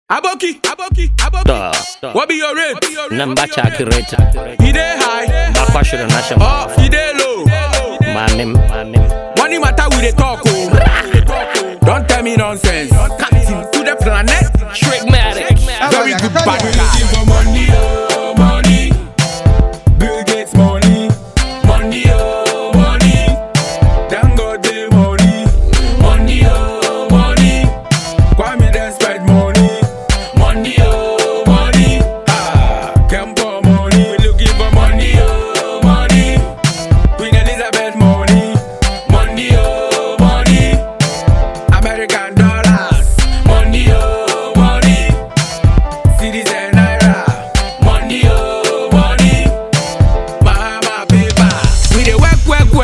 Aboki. What be your rate? Number accurate. He dey high. Bakashiro national. Oh, he dey low. Manim. Money matter we dey talk. Oh. Don't tell me nonsense. Captain to the planet. Trickmatic. Very good bad guy. For money, oh money. Bill Gates money. Money, oh money. Dangote money. Money, oh money. Kwame Despite money. Money, oh money. Kempo money. We looking for money, oh money. Queen Elizabeth money. Money, oh money. American dollars. Money, oh money. Cities and naira. Money, oh money. Mama paper. We dey work.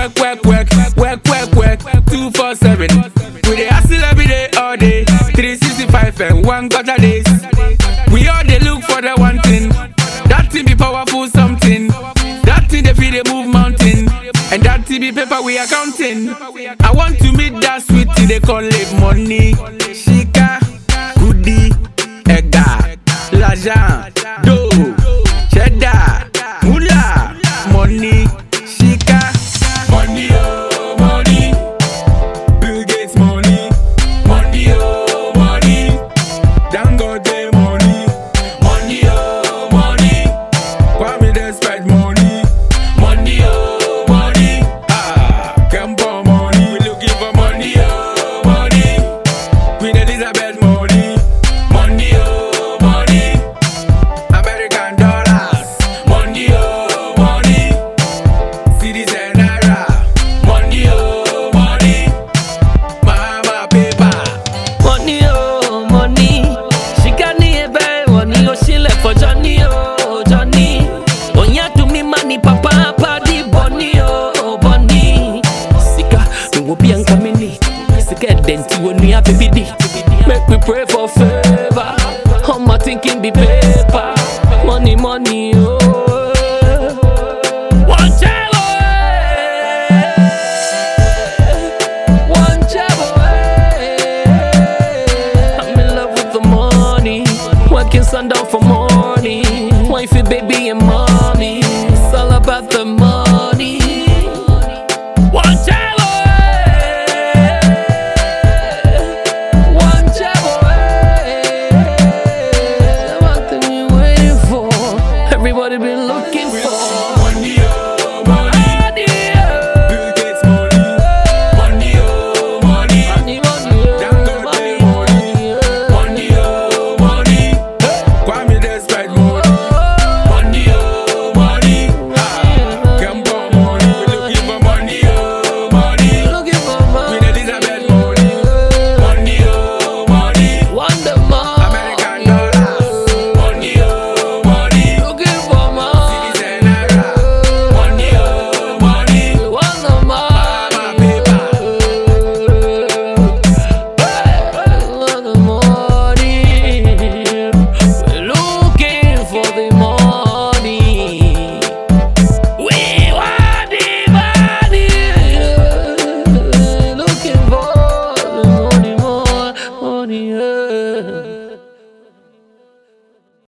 247. We dey hustle every day, all day. 365 and 1 quarter days. We all dey look for the one thing. That thing be powerful something. That thing dey feel dey move mountain. And that thing be paper we are counting. I want to meet that sweet thing they call it money. Shika, goodie, ega, l'argent, dough, cheddar, moolah, money, shika, money, oh money, Bill Gates money, money, oh money, Dangote money, money, oh money, Kwame Despite money, money, oh money, Kempo money, we looking for money, oh money, Queen Elizabeth money, money, oh money, American dollars, money, oh money, cities and naira, money, oh money, mama paper. Money, oh, money. She got me a bad money, oh, she left for Johnny, oh, Johnny. Oh, yeah, to me, money, papa, party, Bonnie, oh, Bonnie. Sika, we will be uncoming. Sika, then to when we have baby D. Make we pray for favor. How my thinking be paper. Money, oh. One jello, one jello, I'm in love with the money. Working sundown for morning. Wifey, baby, and mom.